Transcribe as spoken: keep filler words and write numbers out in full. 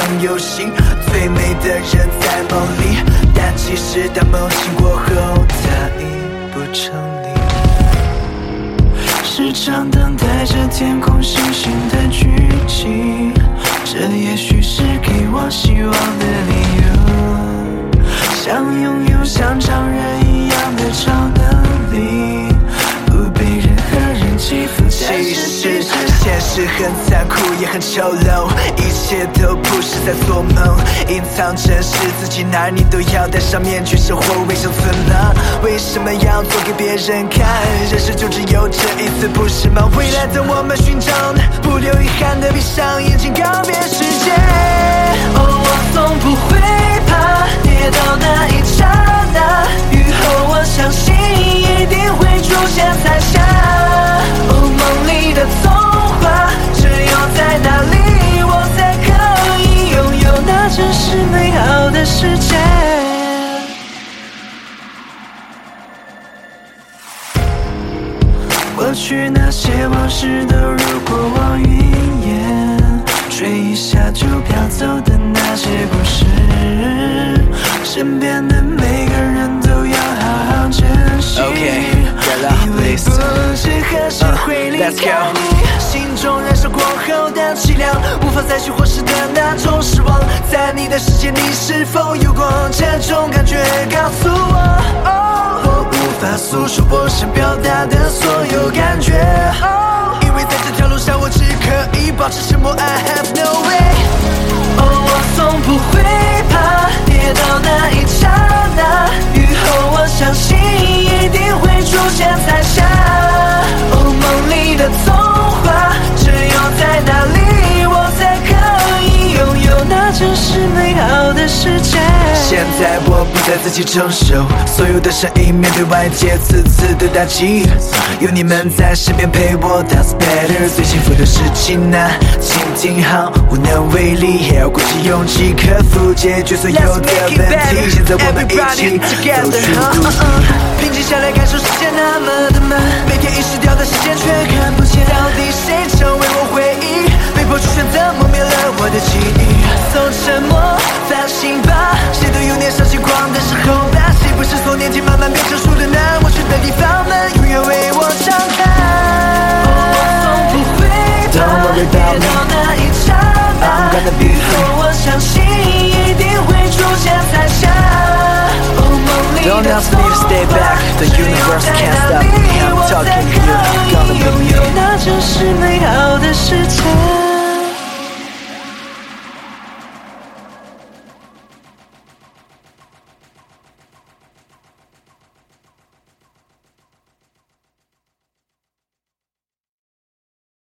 梦游行，最美的人在梦里，但其实当梦醒过后，它已不成立。时常等待着天空星星的聚集，这也许是给我希望的理由。想拥有像常人一样的超能力，不被任何人欺负。其实现实很残酷也很丑陋，一切都不是在做梦，隐藏真实自己，哪儿你都要戴上面具，生活为生存了，为什么要做给别人看？人生就只有这一次，不是吗？未来等我们寻找，不留遗憾的闭上眼睛，告别世界。哦，我从不会怕跌倒那一刹那，雨后我相信一定会出现彩霞。哦，梦里的童话，只有在那里我才可以拥有那真实美好的世界。过去那些往事都如过往云烟，吹一下就飘走的那些故事，身边的每个人都要好好珍惜。 Okay, get up, 因为不知何时会离开你，心中燃烧过后的凄凉，无法再去忽视的那种失望，在你的世界你是否有过这种感觉？告诉我，哦，我无法诉说我想表达的所有感觉，哦，因为在这条路上我只可以保持沉默。 I have no way。 哦，我从不会怕跌倒那一刹那，雨后我相信一定会出现彩霞。哦，梦里的童话，只有在那里我才可以拥有那真实美好的世界。现在我不再自己承受所有的声音，面对外界次次的打击，有你们在身边陪我 ，That's better。最幸福的事情啊，请听好，无能为力也要鼓起勇气，克服解决所有的问题。现在我们一起走出谷底，平静下来感受世界那么的慢，每天遗失掉的时间却看不见，到底谁成为我回忆？被迫去选择磨灭了我的记忆，从沉默反省吧，谁都有年少轻狂的时候吧，谁不是从年纪慢慢变成熟的呢？我去的地方们永远为我敞开。哦，我从不会怕跌倒那一刹那，雨后我相信一定会出现彩霞。哦，梦里的童话，只有在那里我才可以拥有那真实美好的世界。